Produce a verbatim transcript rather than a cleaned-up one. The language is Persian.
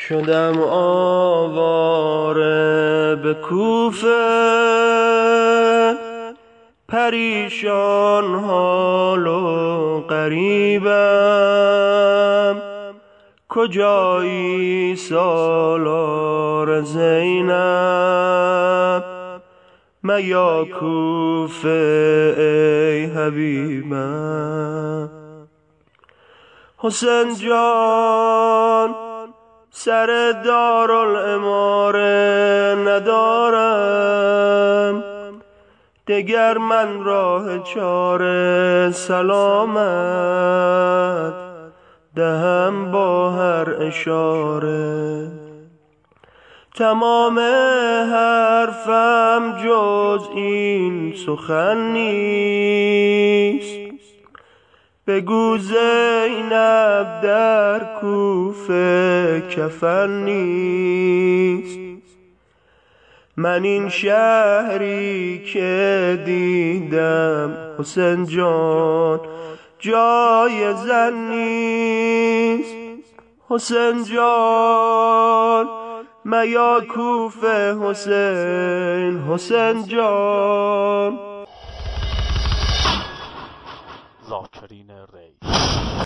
شدم آواره به کوفه، پریشان حال و غریبم. کجایی سالار زینب، میا کوفه ای حبیبم. حسین جان سر دارالعماره ندارم، دگر من راه چاره سلامت دهم با هر اشاره. تمام حرفم جز این سخن نیست، بگو زینب در کوفه کفن نیست. من این شهری که دیدم حسین جان جای زن نیست. حسین جان میا کوفه حسین، حسین جان. ذاکرین ری